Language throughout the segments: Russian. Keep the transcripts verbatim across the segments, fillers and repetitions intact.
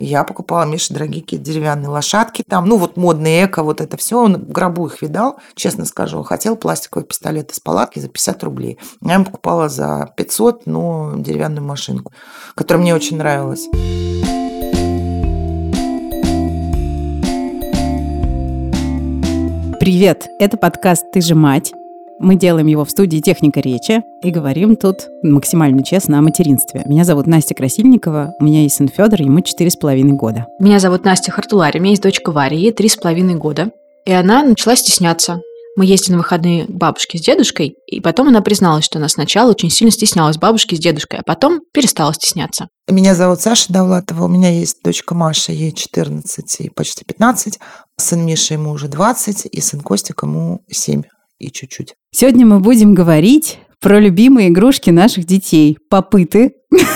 Я покупала Мише дорогие какие-то деревянные лошадки, там, ну вот модные эко, вот это все. Он в гробу их видал, честно скажу. Хотел пластиковый пистолет из палатки за пятьдесят рублей. Я ему покупала за пятьсот, но деревянную машинку, которая мне очень нравилась. Привет! Это подкаст «Ты же мать». Мы делаем его в студии «Техника речи» и говорим тут максимально честно о материнстве. Меня зовут Настя Красильникова, у меня есть сын Федор, ему четыре с половиной года. Меня зовут Настя Хартулари, у меня есть дочка Варя, ей три с половиной года. И она начала стесняться. Мы ездили на выходные к бабушке с дедушкой, и потом она призналась, что она сначала очень сильно стеснялась бабушки с дедушкой, а потом перестала стесняться. Меня зовут Саша Довлатова, у меня есть дочка Маша, ей четырнадцать и почти пятнадцать, сын Миша, ему уже двадцать, и сын Костик, ему семь и чуть-чуть. Сегодня мы будем говорить про любимые игрушки наших детей. Попыты.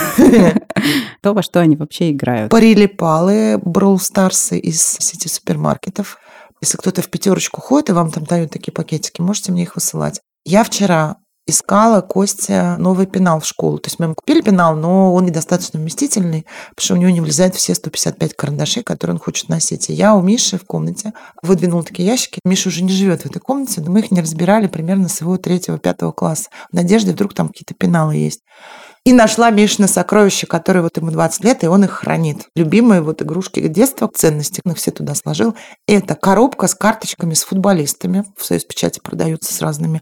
То, во что они вообще играют. Прилипалы, Brawl Stars из сети супермаркетов. Если кто-то в пятерочку ходит, и вам там дают такие пакетики, можете мне их высылать. Я вчера искала Косте новый пенал в школу. То есть мы ему купили пенал, но он недостаточно вместительный, потому что у него не влезает все сто пятьдесят пять карандашей, которые он хочет носить. И я у Миши в комнате выдвинула такие ящики. Миша уже не живет в этой комнате, но мы их не разбирали примерно с его третьего-пятого класса. В надежде, вдруг там какие-то пеналы есть. И нашла Мишины сокровища, которые вот ему двадцать лет, и он их хранит. Любимые вот игрушки детства, ценности, он их все туда сложил. Это коробка с карточками с футболистами. В Союзпечати продаются с разными.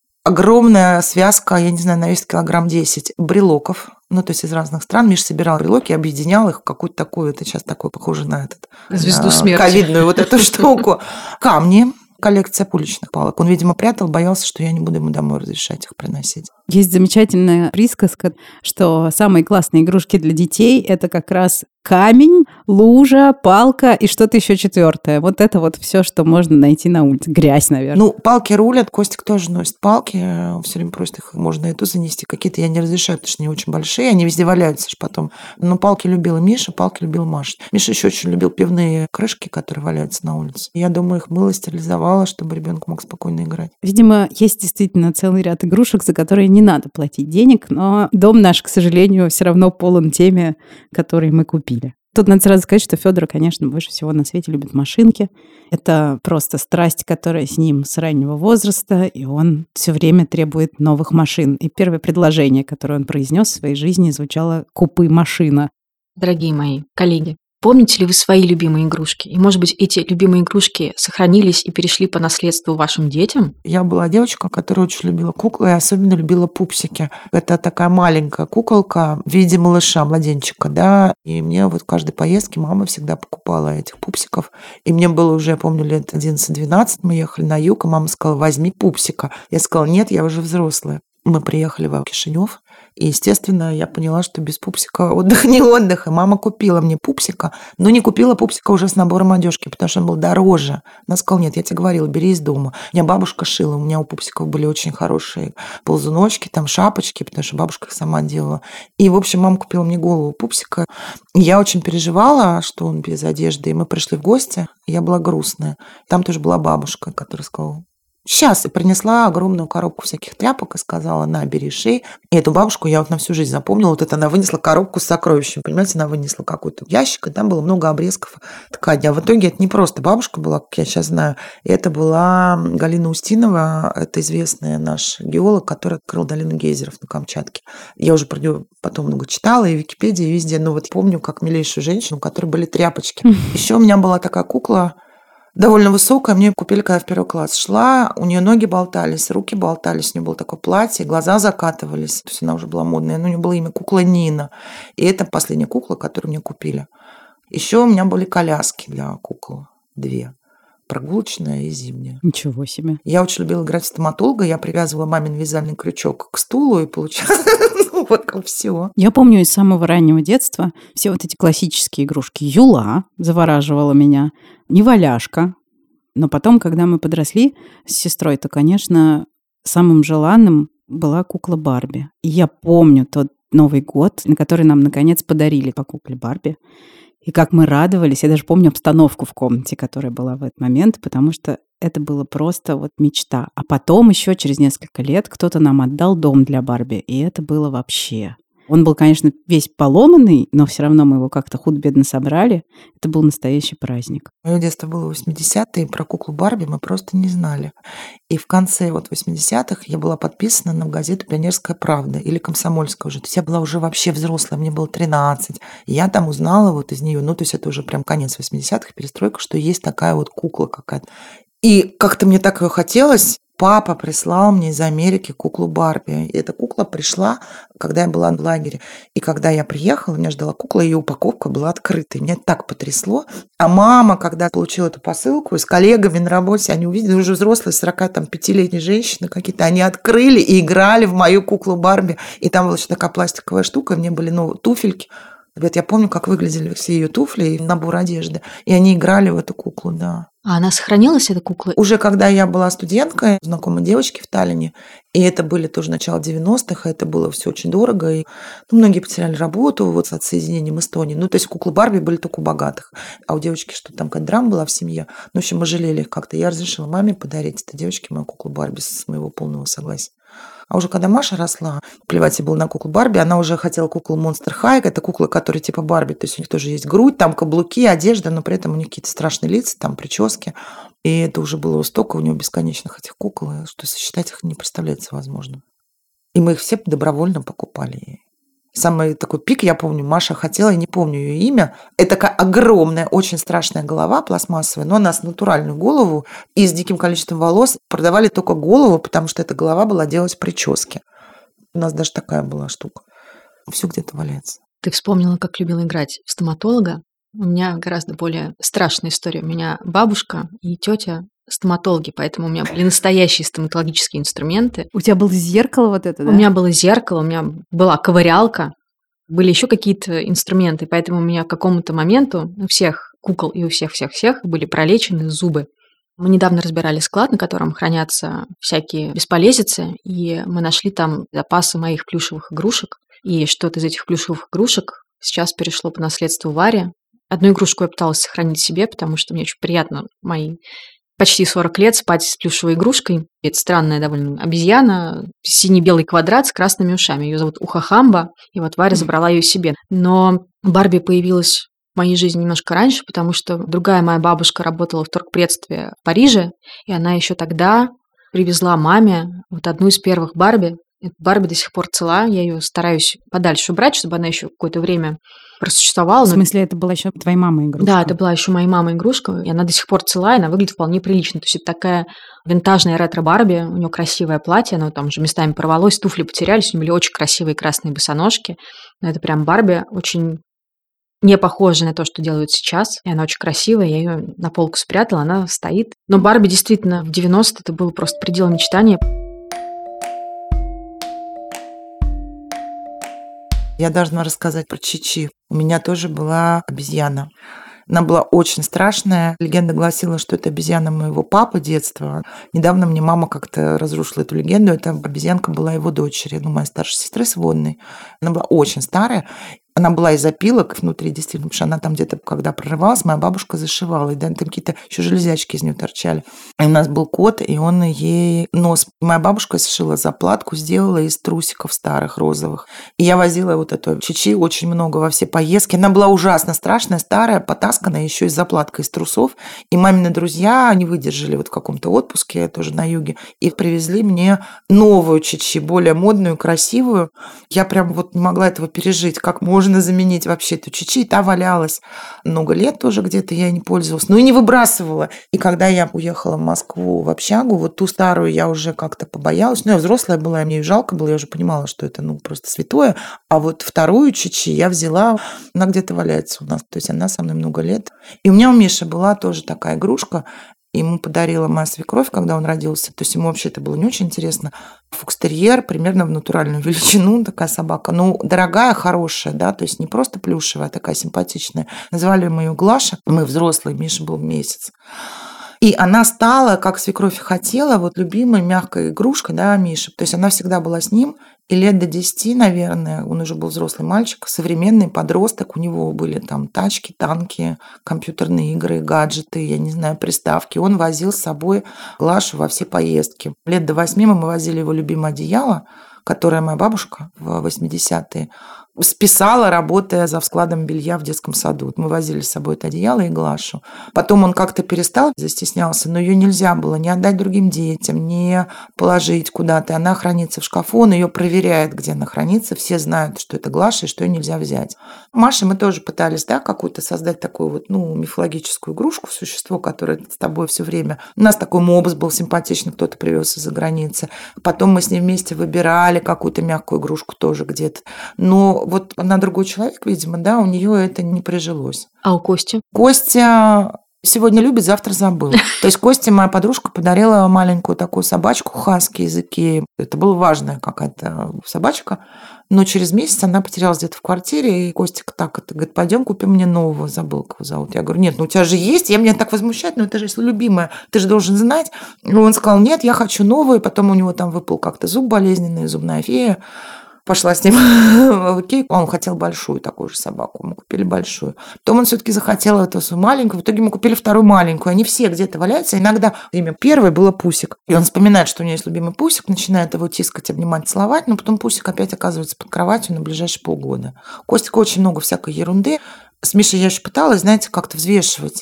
Огромная связка, я не знаю, на вес килограмм десять, брелоков. Ну, то есть из разных стран. Миша собирал брелоки, объединял их в какую-то такую, это сейчас такое похоже на этот... Звезду смерти. Ковидную вот эту штуку. Камни. Коллекция пулечных палок. Он, видимо, прятал, боялся, что я не буду ему домой разрешать их приносить. Есть замечательная присказка, что самые классные игрушки для детей – это как раз камень, лужа, палка и что-то еще четвертое. Вот это вот все, что можно найти на улице. Грязь, наверное. Ну, палки рулят, Костик тоже носит палки. Он все время просит их, можно эту занести. Какие-то я не разрешаю, потому что они очень большие, они везде валяются же потом. Но палки любила Миша, палки любил Маша. Миша еще очень любил пивные крышки, которые валяются на улице. Я думаю, их мыло, стерилизовало, чтобы ребенок мог спокойно играть. Видимо, есть действительно целый ряд игрушек, за которые не надо платить денег, но дом наш, к сожалению, все равно полон теми, которые мы купили. Тут надо сразу сказать, что Федор, конечно, больше всего на свете любит машинки. Это просто страсть, которая с ним с раннего возраста, и он все время требует новых машин. И первое предложение, которое он произнес в своей жизни, звучало «Купи машина». Дорогие мои коллеги, помните ли вы свои любимые игрушки? И, может быть, эти любимые игрушки сохранились и перешли по наследству вашим детям? Я была девочка, которая очень любила куклы и особенно любила пупсики. Это такая маленькая куколка в виде малыша, младенчика, да. И мне вот в каждой поездке мама всегда покупала этих пупсиков. И мне было уже, я помню, лет одиннадцать-двенадцать, мы ехали на юг, и мама сказала: возьми пупсика. Я сказала: нет, я уже взрослая. Мы приехали в Кишинев, и, естественно, я поняла, что без пупсика отдых не отдых. И мама купила мне пупсика, но не купила пупсика уже с набором одежки, потому что он был дороже. Она сказала: нет, я тебе говорила, бери из дома. У меня бабушка шила, у меня у пупсиков были очень хорошие ползуночки, там шапочки, потому что бабушка их сама делала. И, в общем, мама купила мне голову пупсика. Я очень переживала, что он без одежды. И мы пришли в гости, и я была грустная. Там тоже была бабушка, которая сказала: сейчас. И принесла огромную коробку всяких тряпок и сказала: на, бери, шей. И эту бабушку я вот на всю жизнь запомнила. Вот это она вынесла коробку с сокровищами. Понимаете, она вынесла какой-то ящик, и там было много обрезков ткани. А в итоге это не просто бабушка была, как я сейчас знаю. Это была Галина Устинова, это известная наш геолог, который открыл долину гейзеров на Камчатке. Я уже про нее потом много читала, и в Википедии, и везде. Но вот помню, как милейшую женщину, у которой были тряпочки. Еще у меня была такая кукла, довольно высокая, мне купили, когда в первый класс шла, у нее ноги болтались, руки болтались, у нее было такое платье, глаза закатывались, то есть она уже была модная, но у нее было имя кукла Нина, и это последняя кукла, которую мне купили. Еще у меня были коляски для кукол, две, прогулочная и зимняя. Ничего себе. Я очень любила играть в стоматолога, я привязывала мамин вязальный крючок к стулу и получала... Вот как все. Я помню из самого раннего детства все вот эти классические игрушки. Юла завораживала меня, неваляшка. Но потом, когда мы подросли с сестрой, то, конечно, самым желанным была кукла Барби. И я помню тот Новый год, на который нам, наконец, подарили по кукле Барби. И как мы радовались. Я даже помню обстановку в комнате, которая была в этот момент, потому что это было просто вот мечта. А потом еще через несколько лет кто-то нам отдал дом для Барби, и это было вообще Он был, конечно, весь поломанный, но все равно мы его как-то худо-бедно собрали. Это был настоящий праздник. Мое детство было восьмидесятые, и про куклу Барби мы просто не знали. И в конце вот восьмидесятых я была подписана на газету «Пионерская правда» или «Комсомольская» уже. То есть я была уже вообще взрослая, мне было тринадцать. И я там узнала вот из нее, ну, то есть это уже прям конец восьмидесятых, перестройка, что есть такая вот кукла какая-то. И как-то мне так ее хотелось. Папа прислал мне из Америки куклу Барби. И эта кукла пришла, когда я была в лагере. И когда я приехала, меня ждала кукла, ее упаковка была открыта. И меня это так потрясло. А мама, когда получила эту посылку, с коллегами на работе, они увидели уже взрослые сорокапятилетние женщины какие-то, они открыли и играли в мою куклу Барби. И там была еще такая пластиковая штука, и мне были новые туфельки. Ребят, я помню, как выглядели все ее туфли и набор одежды. И они играли в эту куклу, да. А она сохранилась, эта кукла? Уже когда я была студенткой, знакомой девочки в Таллине, и это были тоже начало девяностых, и это было все очень дорого. И, ну, многие потеряли работу вот с отсоединением Эстонии. Ну, то есть куклы Барби были только у богатых. А у девочки что-то там какая-то драма была в семье. Ну, в общем, мы жалели их как-то. Я разрешила маме подарить этой девочке мою куклу Барби с моего полного согласия. А уже когда Маша росла, плевать ей было на куклу Барби, она уже хотела куклу Monster High. Это куклы, которые типа Барби. То есть у них тоже есть грудь, там каблуки, одежда, но при этом у них какие-то страшные лица, там прически. И это уже было столько у него бесконечных этих кукол, что сосчитать их не представляется возможным. И мы их все добровольно покупали ей. Самый такой пик, я помню, Маша хотела, я не помню ее имя. Это такая огромная, очень страшная голова пластмассовая, но она с натуральную голову и с диким количеством волос. Продавали только голову, потому что эта голова была делать прически. У нас даже такая была штука. Все где-то валяется. Ты вспомнила, как любила играть в стоматолога. У меня гораздо более страшная история. У меня бабушка и тетя стоматологи, поэтому у меня были настоящие стоматологические инструменты. У тебя было зеркало вот это, да? У меня было зеркало, у меня была ковырялка, были еще какие-то инструменты, поэтому у меня к какому-то моменту у всех кукол и у всех-всех-всех были пролечены зубы. Мы недавно разбирали склад, на котором хранятся всякие бесполезицы, и мы нашли там запасы моих плюшевых игрушек, и что-то из этих плюшевых игрушек сейчас перешло по наследству Варе. Одну игрушку я пыталась сохранить себе, потому что мне очень приятно мои почти сорок лет спать с плюшевой игрушкой. Это странная довольно обезьяна, синий-белый квадрат с красными ушами. Ее зовут Ухахамба, и вот Варя забрала ее себе. Но Барби появилась в моей жизни немножко раньше, потому что другая моя бабушка работала в торгпредстве в Париже, и она еще тогда привезла маме вот одну из первых Барби. Эта Барби до сих пор цела, я ее стараюсь подальше убрать, чтобы она еще какое-то время просуществовала. В смысле, это была еще твоей мамой игрушка? Да, это была еще моей мамой игрушка, и она до сих пор цела, и она выглядит вполне прилично. То есть это такая винтажная ретро-Барби, у нее красивое платье, оно там уже местами порвалось, туфли потерялись, у нее были очень красивые красные босоножки. Но это прям Барби, очень не похожа на то, что делают сейчас, и она очень красивая, я ее на полку спрятала, она стоит. Но Барби действительно в девяностые это было просто предел мечтания. Я должна рассказать про Чичи. У меня тоже была обезьяна. Она была очень страшная. Легенда гласила, что это обезьяна моего папы детства. Недавно мне мама как-то разрушила эту легенду. Эта обезьянка была его дочери, ну, моей старшей сестры сводной. Она была очень старая. Она была из опилок внутри, действительно, потому что она там где-то, когда прорывалась, моя бабушка зашивала, и да, там какие-то еще железячки из нее торчали. И у нас был кот, и он ей нос... Моя бабушка сшила заплатку, сделала из трусиков старых розовых. И я возила вот эту Чичи очень много во все поездки. Она была ужасно страшная, старая, потасканная, еще и заплатка из трусов. И мамины друзья не выдержали вот в каком-то отпуске, тоже на юге, и привезли мне новую Чичи, более модную, красивую. Я прям вот не могла этого пережить, как можно заменить вообще эту Чичи, и та валялась много лет тоже где-то, я не пользовалась, ну и не выбрасывала. И когда я уехала в Москву в общагу, вот ту старую я уже как-то побоялась, ну я взрослая была, мне ее жалко было, я уже понимала, что это ну просто святое, а вот вторую Чичи я взяла, она где-то валяется у нас, то есть она со мной много лет. И у меня у Миши была тоже такая игрушка, ему подарила моя свекровь, когда он родился. То есть ему вообще это было не очень интересно. Фокстерьер, примерно в натуральную величину, такая собака. Ну, дорогая, хорошая, да, то есть не просто плюшевая, а такая симпатичная. Называли мы ее Глаша. Мы взрослые, Миша был месяц. И она стала, как свекровь хотела, вот любимой мягкой игрушкой, да, Миши. То есть она всегда была с ним. И лет до десяти, наверное, он уже был взрослый мальчик, современный подросток, у него были там тачки, танки, компьютерные игры, гаджеты, я не знаю, приставки. Он возил с собой Глашу во все поездки. Лет до восьми мы возили его любимое одеяло, которое моя бабушка в восьмидесятые списала, работая за складом белья в детском саду. Мы возили с собой это одеяло и Глашу. Потом он как-то перестал, застеснялся, но ее нельзя было ни отдать другим детям, ни положить куда-то. Она хранится в шкафу, он ее проверяет, где она хранится. Все знают, что это Глаша и что ее нельзя взять. Маше мы тоже пытались, да, какую-то создать такую вот, ну, мифологическую игрушку, существо, которое с тобой все время. У нас такой мопс был симпатичный, кто-то привез из-за границы. Потом мы с ней вместе выбирали какую-то мягкую игрушку тоже где-то. Но вот она другой человек, видимо, да, у нее это не прижилось. А у Кости? Костя сегодня любит, завтра забыл. То есть Косте моя подружка подарила маленькую такую собачку хаски из Икеи. Это была важная какая-то собачка. Но через месяц она потерялась где-то в квартире, и Костик так это говорит: пойдем купим мне нового, забыл, как его зовут. Я говорю: нет, ну у тебя же есть, я меня так возмущать, но это же любимая, ты же должен знать. И он сказал: нет, я хочу новую, потом у него там выпал как-то зуб болезненный, зубная фея. Пошла с ним в Икею. Он хотел большую такую же собаку. Мы купили большую. Потом он все-таки захотел эту свою маленькую. В итоге мы купили вторую маленькую. Они все где-то валяются. Иногда имя первой было Пусик. И он вспоминает, что у него есть любимый Пусик, начинает его тискать, обнимать, целовать. Но потом Пусик опять оказывается под кроватью на ближайшие полгода. Костика очень много всякой ерунды. С Мишей я еще пыталась, знаете, как-то взвешивать.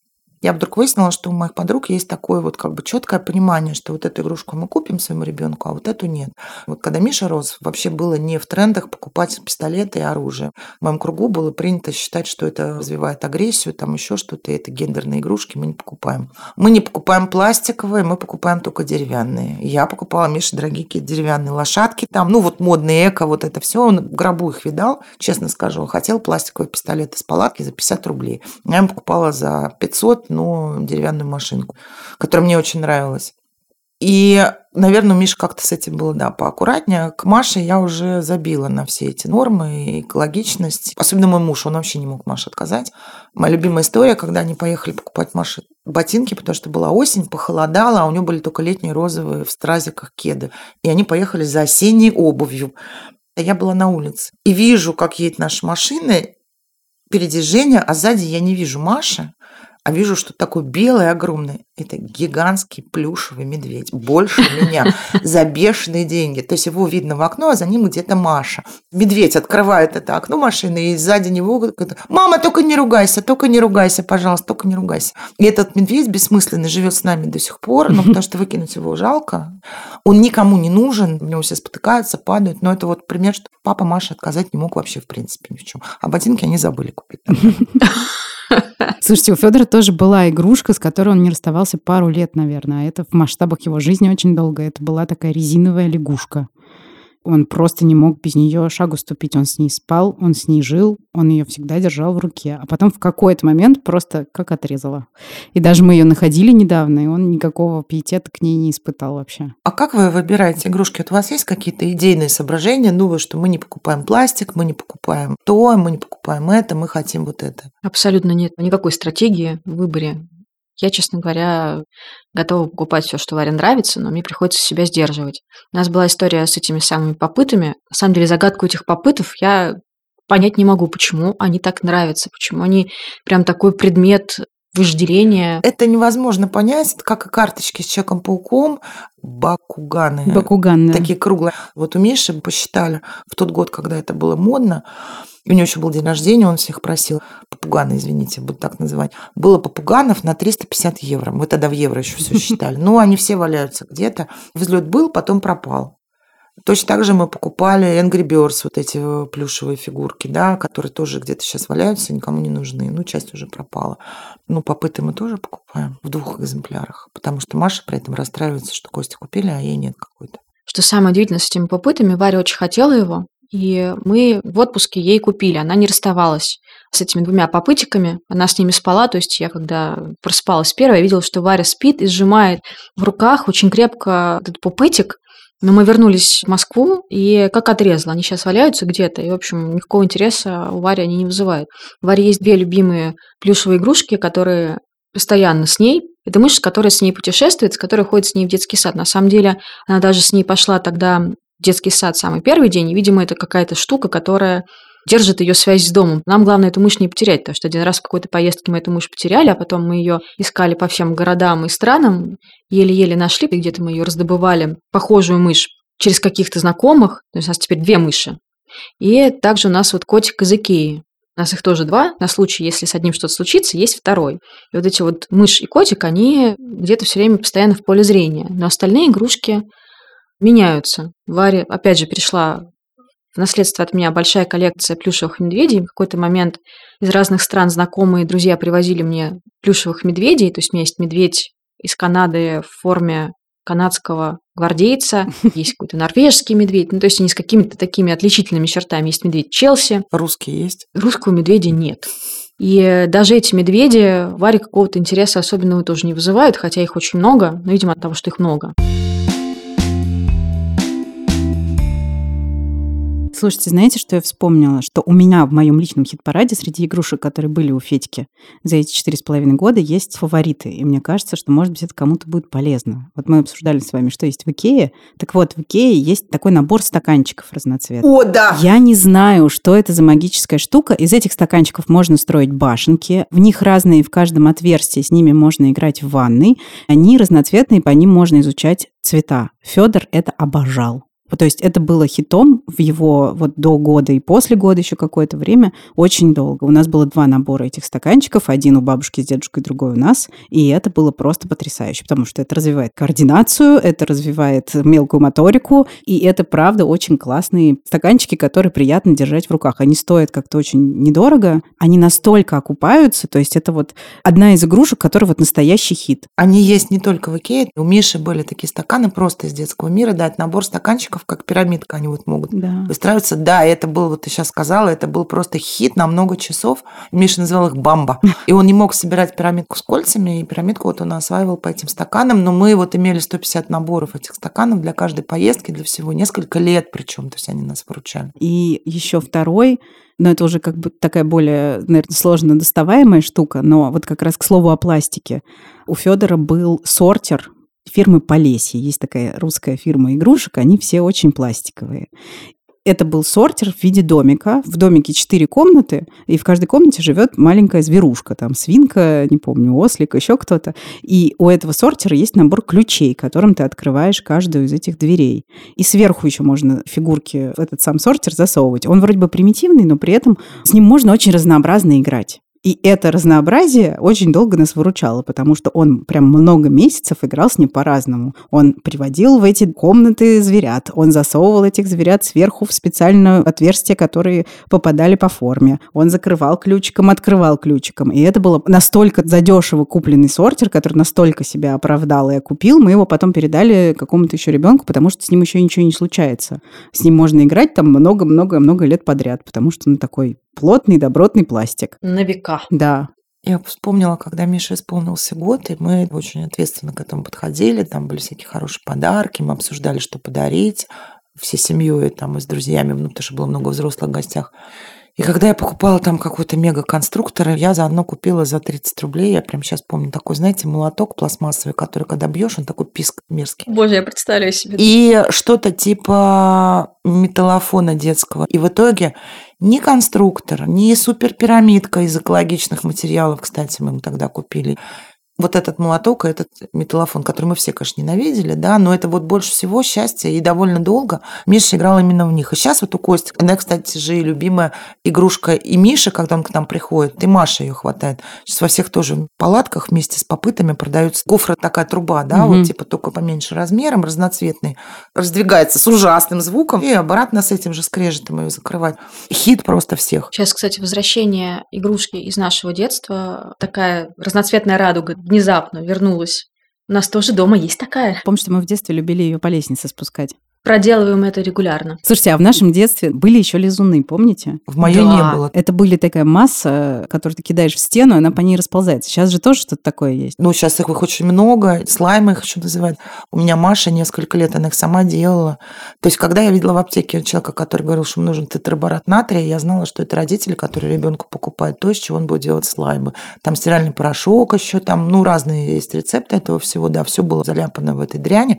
Я вдруг выяснила, что у моих подруг есть такое вот как бы четкое понимание, что вот эту игрушку мы купим своему ребенку, а вот эту нет. Вот когда Миша рос, вообще было не в трендах покупать пистолеты и оружие. В моем кругу было принято считать, что это развивает агрессию, там еще что-то, это гендерные игрушки, мы не покупаем. Мы не покупаем пластиковые, мы покупаем только деревянные. Я покупала Мише дорогие какие-то деревянные лошадки, там, ну вот модные эко, вот это все. Он в гробу их видал, честно скажу. Он хотел пластиковый пистолет из палатки за пятьдесят рублей. Я ему покупала за пятьсот, но деревянную машинку, которая мне очень нравилась. И, наверное, у Миши как-то с этим было, да, поаккуратнее. К Маше я уже забила на все эти нормы, экологичность. Особенно мой муж, он вообще не мог Маше отказать. Моя любимая история, когда они поехали покупать Маше ботинки, потому что была осень, похолодало, а у нее были только летние розовые в стразиках кеды. И они поехали за осенней обувью. Я была на улице и вижу, как едет наша машина, впереди Женя, а сзади я не вижу Маши, а вижу, что такой белый, огромный. Это гигантский плюшевый медведь. Больше меня. За бешеные деньги. То есть его видно в окно, а за ним где-то Маша. Медведь открывает это окно машины, и сзади него говорит: мама, только не ругайся, только не ругайся, пожалуйста, только не ругайся. И этот медведь бессмысленный живет с нами до сих пор, ну, потому что выкинуть его жалко. Он никому не нужен, у него все спотыкаются, падают. Но это вот пример, что папа Маше отказать не мог вообще в принципе ни в чем. А ботинки они забыли купить. Слушайте, у Федора тоже была игрушка, с которой он не расставался пару лет, наверное. Это в масштабах его жизни очень долго. Это была такая резиновая лягушка. Он просто не мог без нее шагу ступить. Он с ней спал, он с ней жил, он ее всегда держал в руке. А потом в какой-то момент просто как отрезало. И даже мы ее находили недавно, и он никакого пиетета к ней не испытал вообще. А как вы выбираете игрушки? Вот у вас есть какие-то идейные соображения, ну, что мы не покупаем пластик, мы не покупаем то, мы не покупаем это, мы хотим вот это? Абсолютно нет никакой стратегии в выборе. Я, честно говоря, готова покупать все, что Варе нравится, но мне приходится себя сдерживать. У нас была история с этими самыми попытами. На самом деле загадку этих попытов я понять не могу, почему они так нравятся, почему они прям такой предмет вожделения. Это невозможно понять, это как и карточки с Человеком-пауком, бакуганы. Бакуган, да. Такие круглые. Вот у Миши посчитали в тот год, когда это было модно, у него еще был день рождения, он всех просил, попуганы, извините, буду так называть, было попуганов на триста пятьдесят евро. Мы тогда в евро еще все считали. Ну, они все валяются где-то. Взлет был, потом пропал. Точно так же мы покупали Angry Birds, вот эти плюшевые фигурки, да, которые тоже где-то сейчас валяются, никому не нужны. Ну, часть уже пропала. Ну, попыты мы тоже покупаем в двух экземплярах, потому что Маша при этом расстраивается, что Костя купили, а ей нет какой-то. Что самое удивительное с этими попытами, Варя очень хотела его, и мы в отпуске ей купили. Она не расставалась с этими двумя попытиками. Она с ними спала. То есть я, когда просыпалась первой, я видела, что Варя спит и сжимает в руках очень крепко этот попытик. Но мы вернулись в Москву, и как отрезала. Они сейчас валяются где-то, и, в общем, никакого интереса у Вари они не вызывают. У Вари есть две любимые плюшевые игрушки, которые постоянно с ней. Это мышь, которая с ней путешествует, с которой ходит с ней в детский сад. На самом деле, она даже с ней пошла тогда в детский сад самый первый день, и, видимо, это какая-то штука, которая держит ее связь с домом. Нам главное эту мышь не потерять, потому что один раз в какой-то поездке мы эту мышь потеряли, а потом мы ее искали по всем городам и странам, еле-еле нашли, и где-то мы ее раздобывали, похожую мышь через каких-то знакомых. То есть у нас теперь две мыши. И также у нас вот котик из Икеи. У нас их тоже два. На случай, если с одним что-то случится, есть второй. И вот эти вот мышь и котик, они где-то все время постоянно в поле зрения. Но остальные игрушки меняются. Варя, опять же, перешла в наследство от меня большая коллекция плюшевых медведей. В какой-то момент из разных стран знакомые друзья привозили мне плюшевых медведей. То есть у меня есть медведь из Канады в форме канадского гвардейца, есть какой-то норвежский медведь, ну, то есть они с какими-то такими отличительными чертами. Есть медведь Челси. Русские есть? Русского медведя нет. И даже эти медведи Варе какого-то интереса особенного тоже не вызывают, хотя их очень много, но, видимо, от того, что их много. Слушайте, знаете, что я вспомнила? Что у меня в моем личном хит-параде среди игрушек, которые были у Федьки за эти четыре с половиной года, есть фавориты. И мне кажется, что, может быть, это кому-то будет полезно. Вот мы обсуждали с вами, что есть в Икее. Так вот, в Икее есть такой набор стаканчиков разноцветных. О, да! Я не знаю, что это за магическая штука. Из этих стаканчиков можно строить башенки. В них разные в каждом отверстии. С ними можно играть в ванной. Они разноцветные, по ним можно изучать цвета. Федор это обожал. То есть это было хитом в его вот до года и после года еще какое-то время, очень долго. У нас было два набора этих стаканчиков, один у бабушки с дедушкой, другой у нас, и это было просто потрясающе, потому что это развивает координацию, это развивает мелкую моторику, и это, правда, очень классные стаканчики, которые приятно держать в руках. Они стоят как-то очень недорого, они настолько окупаются, то есть это вот одна из игрушек, которая вот настоящий хит. Они есть не только в Икее. У Миши были такие стаканы просто из детского мира, да, это набор стаканчиков, как пирамидка, они вот могут Да. выстраиваться. Да, это был, вот ты сейчас сказала, это был просто хит на много часов. Миша называл их бамба. И он не мог собирать пирамидку с кольцами, и пирамидку вот он осваивал по этим стаканам. Но мы вот имели сто пятьдесят наборов этих стаканов для каждой поездки, для всего. Несколько лет причем, то есть они нас выручали. И еще второй, но это уже как бы такая более, наверное, сложно доставаемая штука, но вот как раз к слову о пластике. У Федора был сортир фирмы Полесье. Есть такая русская фирма игрушек, они все очень пластиковые. Это был сортир в виде домика. В домике четыре комнаты, и в каждой комнате живет маленькая зверушка. Там свинка, не помню, ослик, еще кто-то. И у этого сортира есть набор ключей, которым ты открываешь каждую из этих дверей. И сверху еще можно фигурки в этот сам сортир засовывать. Он вроде бы примитивный, но при этом с ним можно очень разнообразно играть. И это разнообразие очень долго нас выручало, потому что он прям много месяцев играл с ним по-разному. Он приводил в эти комнаты зверят, он засовывал этих зверят сверху в специальное отверстие, которые попадали по форме. Он закрывал ключиком, открывал ключиком. И это было настолько задешево купленный сортир, который настолько себя оправдал и окупил. Мы его потом передали какому-то еще ребенку, потому что с ним еще ничего не случается. С ним можно играть там много-много-много лет подряд, потому что он такой плотный, добротный пластик. На века. Да. Я вспомнила, когда Мише исполнился год, и мы очень ответственно к этому подходили. Там были всякие хорошие подарки, мы обсуждали, что подарить всей семьей там, и с друзьями, ну, потому что было много взрослых в гостях. И когда я покупала там какой-то мега-конструктор, я заодно купила за тридцать рублей, я прям сейчас помню, такой, знаете, молоток пластмассовый, который, когда бьешь, он такой писк мерзкий. Боже, я представляю себе. И что-то типа металлофона детского. И в итоге ни конструктор, ни суперпирамидка из экологичных материалов, кстати, мы ему тогда купили, вот этот молоток и этот металлофон, который мы все, конечно, ненавидели, да, но это вот больше всего счастья, и довольно долго Миша играл именно в них. И сейчас вот у Кости, она, кстати же, и любимая игрушка и Миша, когда он к нам приходит, и Маша ее хватает. Сейчас во всех тоже палатках вместе с попытами продаются гофра такая труба, да, mm-hmm. вот типа только поменьше размером, разноцветный, раздвигается с ужасным звуком, и обратно с этим же скрежетом ее закрывать. Хит просто всех. Сейчас, кстати, возвращение игрушки из нашего детства, такая разноцветная радуга внезапно вернулась. У нас тоже дома есть такая. Помню, что мы в детстве любили ее по лестнице спускать. Проделываем это регулярно. Слушайте, а в нашем детстве были еще лизуны, помните? В моей да. не было. Это были такая масса, которую ты кидаешь в стену, и она по ней расползается. Сейчас же тоже что-то такое есть. Ну, сейчас их очень много, слаймы их еще называют. У меня Маша несколько лет, она их сама делала. То есть, когда я видела в аптеке человека, который говорил, что ему нужен тетраборат натрия, я знала, что это родители, которые ребенку покупают то, из чего он будет делать слаймы. Там стиральный порошок еще, там, ну, разные есть рецепты этого всего, да, все было заляпано в этой дряни.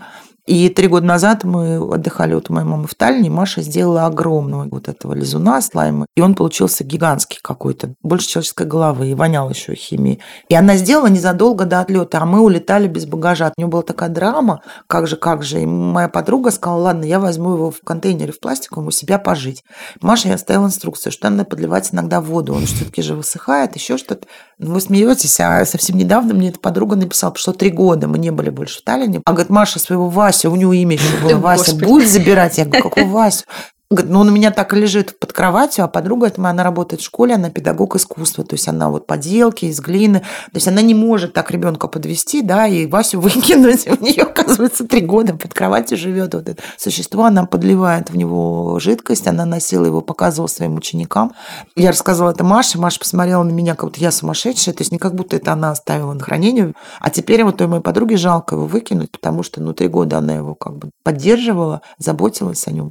И три года назад мы отдыхали вот у моей мамы в Таллине, Маша сделала огромного вот этого лизуна слайма, и он получился гигантский какой-то, больше человеческой головы, и вонял еще химией. И она сделала незадолго до отлета, а мы улетали без багажа. У нее была такая драма, как же, как же. И моя подруга сказала, ладно, я возьму его в контейнере в пластиковом у себя пожить. Маша, я оставила инструкцию, что надо подливать иногда воду, он все-таки же высыхает, еще что-то. Вы смеетесь, а совсем недавно мне эта подруга написала, что три года мы не были больше в Таллине. А говорит, Маша, своего Васю, у него имя еще было Вася, будет забирать? Я говорю, какой Васю? Говорит, ну он у меня так и лежит под кроватью, а подруга эта моя, она работает в школе, она педагог искусства, то есть она вот поделки из глины, то есть она не может так ребенка подвести, да, и Васю выкинуть, у нее, оказывается, три года под кроватью живет вот это существо, она подливает в него жидкость, она носила его, показывала своим ученикам. Я рассказывала это Маше, Маша посмотрела на меня, как будто я сумасшедшая, то есть не как будто это она оставила на хранение, а теперь вот той моей подруге жалко его выкинуть, потому что, ну, три года она его как бы поддерживала, заботилась о нем.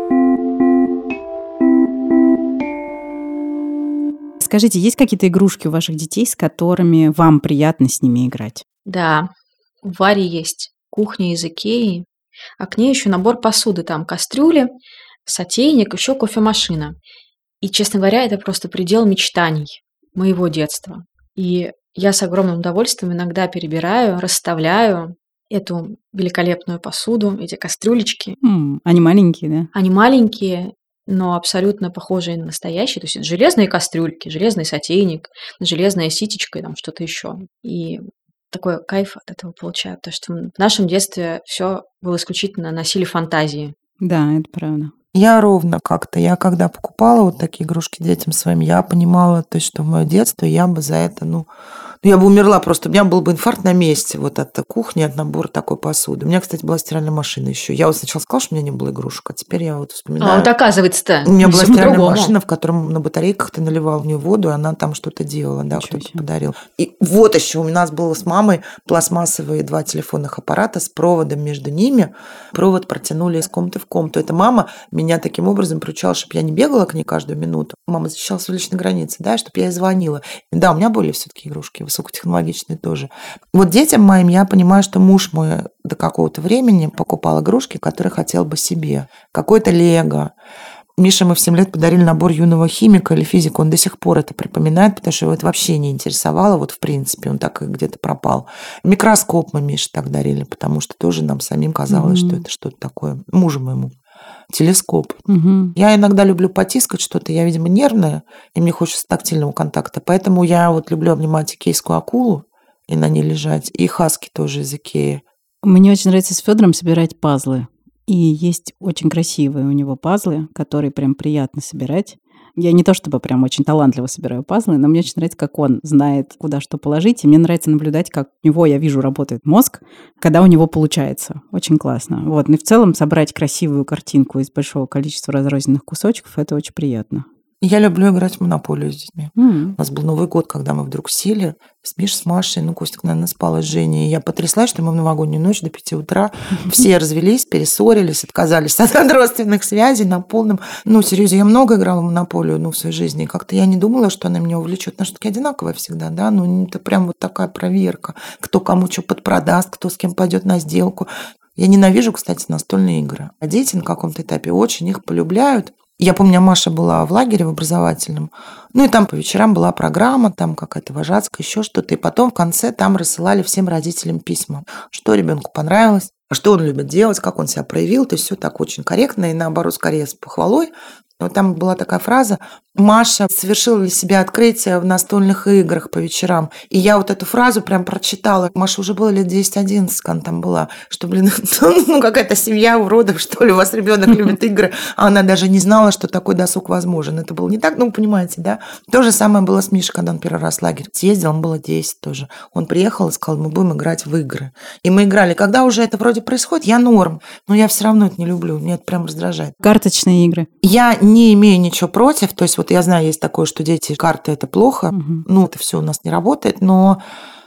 Скажите, есть какие-то игрушки у ваших детей, с которыми вам приятно с ними играть? Да, у Вари есть кухня из Икеи, а к ней еще набор посуды. Там кастрюли, сотейник, еще кофемашина. И, честно говоря, это просто предел мечтаний моего детства. И я с огромным удовольствием иногда перебираю, расставляю эту великолепную посуду, эти кастрюлечки. М, они маленькие, да? Они маленькие, но абсолютно похожие на настоящие. То есть это железные кастрюльки, железный сотейник, железная ситечка и там что-то еще. И такой кайф от этого получаю. Потому что в нашем детстве все было исключительно на силе фантазии. Да, это правда. Я ровно как-то. Я когда покупала вот такие игрушки детям своим, я понимала, то есть, что в мое детство я бы за это, ну, ну, я бы умерла просто. У меня был бы инфаркт на месте вот от кухни, от набора такой посуды. У меня, кстати, была стиральная машина еще. Я вот сначала сказала, что у меня не было игрушек, а теперь я вот вспоминаю. А вот оказывается-то. У меня была стиральная по-другому. машина, в котором на батарейках ты наливал в нее воду, и она там что-то делала, да, Ничего кто-то себе. подарил. И вот еще у нас было с мамой пластмассовые два телефонных аппарата с проводом между ними. Провод протянули из комнаты в комнату. Эта мама меня таким образом приучала, чтобы я не бегала к ней каждую минуту. Мама защищала свои личные границы, да, чтобы я ей звонила. И да, у меня были все-таки игрушки высокотехнологичные тоже. Вот детям моим я понимаю, что муж мой до какого-то времени покупал игрушки, которые хотел бы себе. Какой-то лего. Мише мы в семь лет подарили набор юного химика или физика. Он до сих пор это припоминает, потому что его это вообще не интересовало. Вот в принципе, он так и где-то пропал. Микроскоп мы Мише так дарили, потому что тоже нам самим казалось, Мгм. что это что-то такое. Мужу моему. Телескоп. Мгм. Я иногда люблю потискать что-то, я, видимо, нервная, и мне хочется тактильного контакта. Поэтому я вот люблю обнимать икейскую акулу и на ней лежать, и хаски тоже из Икеи. Мне очень нравится с Федором собирать пазлы. И есть очень красивые у него пазлы, которые прям приятно собирать. Я не то чтобы прям очень талантливо собираю пазлы, но мне очень нравится, как он знает, куда что положить. И мне нравится наблюдать, как у него, я вижу, работает мозг, когда у него получается. Очень классно. Вот. Ну и в целом собрать красивую картинку из большого количества разрозненных кусочков, это очень приятно. Я люблю играть в монополию с детьми. М. У нас был Новый год, когда мы вдруг сели с Мишей, с Машей, ну, Костик, наверное, спал с Женей. И я потряслась, что мы в новогоднюю ночь до пяти утра все развелись, перессорились, отказались от родственных связей на полном... Ну, серьезно, я много играла в монополию, ну, в своей жизни. И как-то я не думала, что она меня увлечет. Она все-таки одинаковая всегда, да? Ну, это прям вот такая проверка. Кто кому что подпродаст, кто с кем пойдет на сделку. Я ненавижу, кстати, настольные игры. А дети на каком-то этапе очень их полюбляют. Я помню, Маша была в лагере в образовательном, ну и там по вечерам была программа, там какая-то вожатская, еще что-то. И потом в конце там рассылали всем родителям письма, что ребенку понравилось, что он любит делать, как он себя проявил. То есть все так очень корректно и наоборот скорее с похвалой. Вот там была такая фраза: Маша совершила для себя открытие в настольных играх по вечерам. И я вот эту фразу прям прочитала. Маша уже было лет десять-одиннадцать, когда она там была. Что, блин, ну какая-то семья уродов, что ли, у вас ребенок любит игры, а она даже не знала, что такой досуг возможен. Это было не так, ну, понимаете, да? То же самое было с Мишей, когда он первый раз в лагерь съездил, он было десять тоже. Он приехал и сказал, мы будем играть в игры. И мы играли. Когда уже это вроде происходит, я норм, но я все равно это не люблю, меня это прям раздражает. Карточные игры. Я не имею ничего против, то есть вот я знаю, есть такое, что дети, карты – это плохо, Мгм. ну, это все у нас не работает, но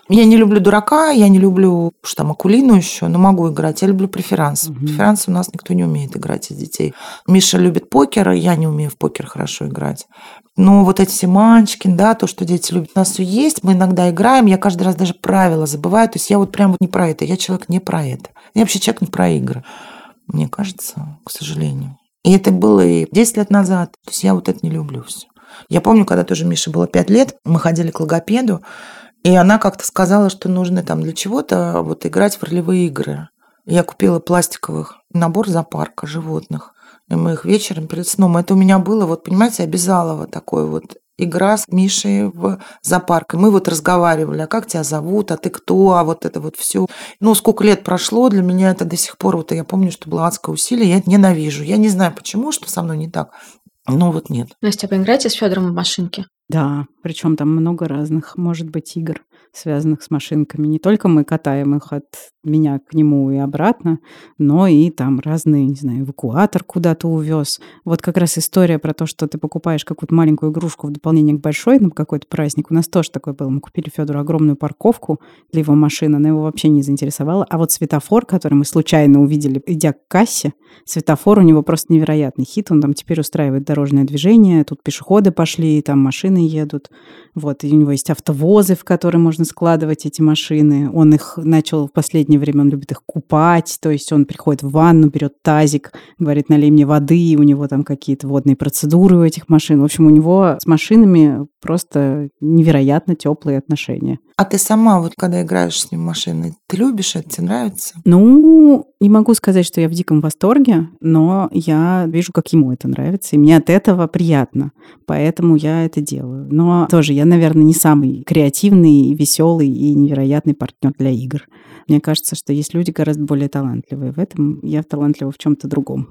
Я не люблю дурака, я не люблю что там, Акулину еще, но могу играть. Я люблю преферанс. Мгм. Преферанс у нас никто не умеет играть из детей. Миша любит покер, и я не умею в покер хорошо играть. Но вот эти все манчкин, да, то, что дети любят, у нас все есть, мы иногда играем, я каждый раз даже правила забываю, то есть я вот прям вот не про это, я человек не про это. Я вообще человек не про игры, мне кажется, к сожалению. И это было и десять лет назад, то есть я вот это не люблю все. Я помню, когда тоже Мише было пять лет, мы ходили к логопеду, и она как-то сказала, что нужно там для чего-то вот играть в ролевые игры. Я купила пластиковых набор зоопарка животных. И мы их вечером перед сном. Это у меня было, вот понимаете, обязалово такое вот игра с Мишей в зоопарк. И мы вот разговаривали, а как тебя зовут, а ты кто, а вот это вот все. Ну, сколько лет прошло, для меня это до сих пор, вот я помню, что было адское усилие, я это ненавижу. Я не знаю, почему, что со мной не так. Ну, вот нет. Настя, поиграйте с Федором в машинке. Да, причем там много разных, может быть, игр, связанных с машинками. Не только мы катаем их от меня к нему и обратно, но и там разные, не знаю, эвакуатор куда-то увез. Вот как раз история про то, что ты покупаешь какую-то маленькую игрушку в дополнение к большой на какой-то праздник. У нас тоже такое было. Мы купили Федору огромную парковку для его машины, она его вообще не заинтересовала. А вот светофор, который мы случайно увидели, идя к кассе, светофор у него просто невероятный хит. Он там теперь устраивает дорожное движение, тут пешеходы пошли, там машины едут. Вот, и у него есть автовозы, в которые можно складывать эти машины. Он их начал в последнее время, он любит их купать, то есть он приходит в ванну, берет тазик, говорит, налей мне воды, и у него там какие-то водные процедуры у этих машин. В общем, у него с машинами просто невероятно теплые отношения. А ты сама, вот когда играешь с ним в машины, ты любишь это, тебе нравится? Ну, не могу сказать, что я в диком восторге, но я вижу, как ему это нравится, и мне от этого приятно, поэтому я это делаю. Но тоже я, наверное, не самый креативный, веселый и невероятный партнер для игр. Мне кажется, что есть люди гораздо более талантливые в этом, я талантлива в чем-то другом.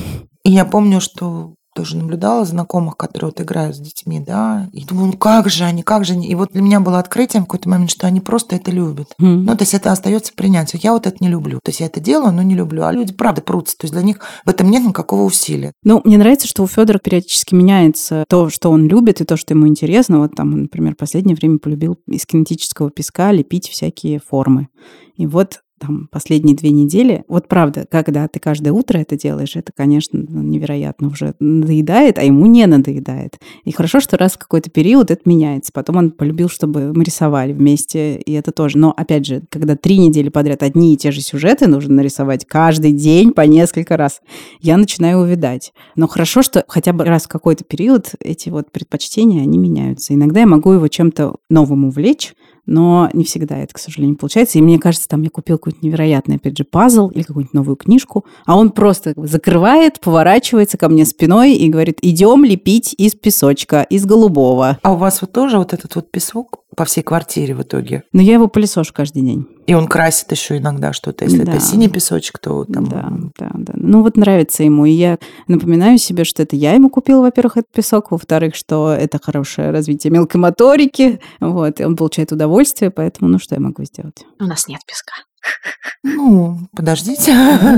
И я помню, что тоже наблюдала знакомых, которые вот играют с детьми, да, и думаю, ну как же они, как же они. И вот для меня было открытием в какой-то момент, что они просто это любят. Mm. Ну, то есть это остается принятию. Я вот это не люблю. То есть я это делаю, но не люблю. А люди, правда, прутся. То есть для них в этом нет никакого усилия. Ну, мне нравится, что у Федора периодически меняется то, что он любит, и то, что ему интересно. Вот там, например, в последнее время полюбил из кинетического песка лепить всякие формы. И вот там последние две недели, вот правда, когда ты каждое утро это делаешь, это, конечно, невероятно уже надоедает, а ему не надоедает. И хорошо, что раз в какой-то период это меняется. Потом он полюбил, чтобы мы рисовали вместе, и это тоже. Но, опять же, когда три недели подряд одни и те же сюжеты нужно нарисовать каждый день по несколько раз, я начинаю увядать. Но хорошо, что хотя бы раз в какой-то период эти вот предпочтения, они меняются. Иногда я могу его чем-то новым увлечь, но не всегда это, к сожалению, получается. И мне кажется, там я купил какой-то невероятный, опять же, пазл или какую-нибудь новую книжку, а он просто закрывает, поворачивается ко мне спиной и говорит, идем лепить из песочка, из голубого. А у вас вот тоже вот этот вот песок по всей квартире в итоге? Но я его пылесошу каждый день. И он красит еще иногда что-то. Если Да. это синий песочек, то там... Да, да, да. Ну вот нравится ему. И я напоминаю себе, что это я ему купила, во-первых, этот песок, во-вторых, что это хорошее развитие мелкой моторики. Вот, и он получает удовольствие, поэтому ну что я могу сделать? У нас нет песка. Ну, подождите.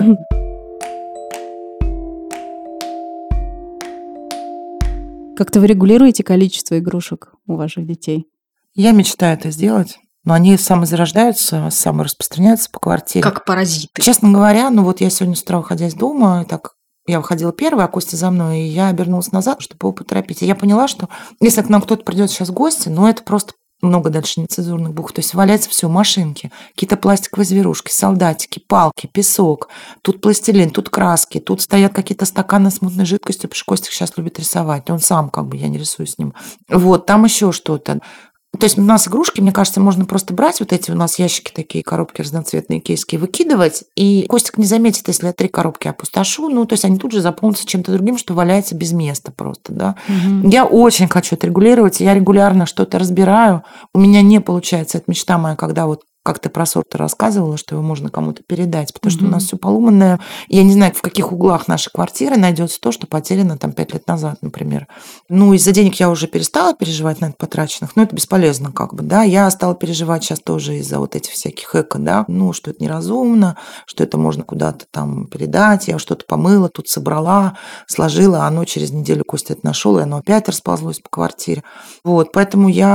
Как-то вы регулируете количество игрушек у ваших детей? Я мечтаю это сделать, но они самозарождаются, самораспространяются по квартире. Как паразиты. Честно говоря, ну вот я сегодня с утра, выходя из дома, так я выходила первая, а Костя за мной, и я обернулась назад, чтобы его поторопить. И я поняла, что если к нам кто-то придет сейчас в гости, ну это просто много дальше нецензурных букв. То есть валяется все, машинки, какие-то пластиковые зверушки, солдатики, палки, песок, тут пластилин, тут краски, тут стоят какие-то стаканы с мутной жидкостью, потому что Костик сейчас любит рисовать. Он сам как бы, я не рисую с ним. Вот, там еще что-то. То есть у нас игрушки, мне кажется, можно просто брать вот эти у нас ящики такие, коробки разноцветные, кейски, выкидывать, и Костик не заметит, если я три коробки опустошу, ну, то есть они тут же заполнятся чем-то другим, что валяется без места просто, да. Угу. Я очень хочу это регулировать, я регулярно что-то разбираю, у меня не получается, это мечта моя, когда вот как ты про сорт рассказывала, что его можно кому-то передать, потому что Мгм. у нас все поломанное. Я не знаю, в каких углах нашей квартиры найдется то, что потеряно там пять лет назад, например. Ну, из-за денег я уже перестала переживать на это потраченных, но это бесполезно как бы, да. Я стала переживать сейчас тоже из-за вот этих всяких эко, да, ну, что это неразумно, что это можно куда-то там передать. Я что-то помыла, тут собрала, сложила, а оно через неделю Костя это нашел, и оно опять расползлось по квартире. Вот, поэтому я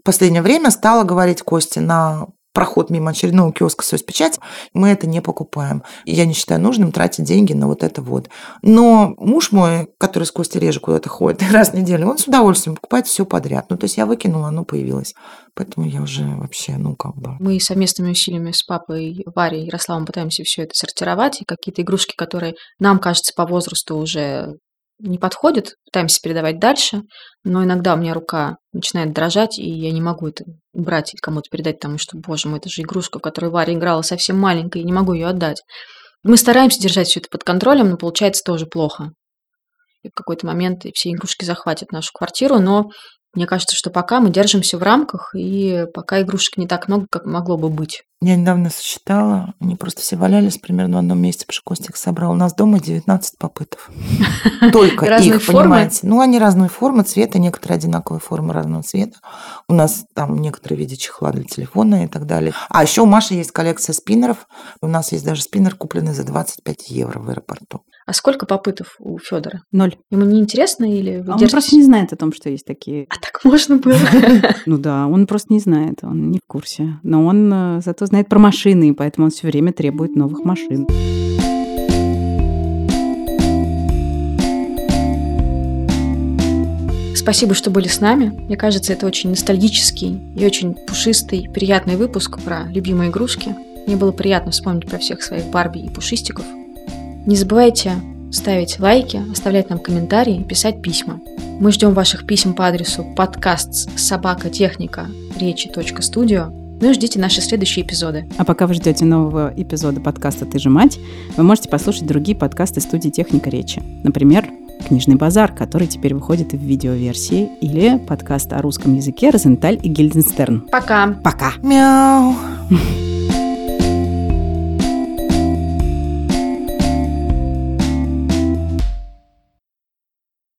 в последнее время стала говорить Косте на проход мимо очередного киоска соцпечать, мы это не покупаем. И я не считаю нужным тратить деньги на вот это вот. Но муж мой, который с Костей реже куда-то ходит раз в неделю, он с удовольствием покупает все подряд. Ну, то есть я выкинула, оно появилось. Поэтому я уже вообще, ну, как бы... Мы совместными усилиями с папой Варей и Ярославом пытаемся все это сортировать, и какие-то игрушки, которые нам кажется по возрасту уже не подходят, пытаемся передавать дальше, но иногда у меня рука начинает дрожать, и я не могу это убрать и кому-то передать, потому что, боже мой, это же игрушка, в которой Варя играла совсем маленькая, и не могу ее отдать. Мы стараемся держать все это под контролем, но получается тоже плохо. И в какой-то момент все игрушки захватят нашу квартиру, но мне кажется, что пока мы держимся в рамках, и пока игрушек не так много, как могло бы быть. Я недавно сосчитала, они просто все валялись примерно в одном месте, потому что Костя их собрал. У нас дома девятнадцать попытов. Только их, понимаете. Ну, они разной формы, цвета, некоторые одинаковые формы разного цвета. У нас там некоторые в виде чехла для телефона и так далее. А еще у Маши есть коллекция спиннеров. У нас есть даже спиннер, купленный за двадцать пять евро в аэропорту. А сколько попытов у Федора? Ноль. Ему не интересно или вы Он держитесь? просто не знает о том, что есть такие. А так можно было? Ну да, он просто не знает, он не в курсе. Но он э, зато знает про машины, и поэтому он все время требует новых машин. Спасибо, что были с нами. Мне кажется, это очень ностальгический и очень пушистый, приятный выпуск про любимые игрушки. Мне было приятно вспомнить про всех своих Барби и пушистиков. Не забывайте ставить лайки, оставлять нам комментарии, писать письма. Мы ждем ваших писем по адресу подкаст собака техника речи точка студио. Ну и ждите наши следующие эпизоды. А пока вы ждете нового эпизода подкаста «Ты же мать», вы можете послушать другие подкасты студии «Техника речи». Например, «Книжный базар», который теперь выходит в видеоверсии, или подкаст о русском языке «Розенталь и Гильденстерн». Пока! Пока! Мяу!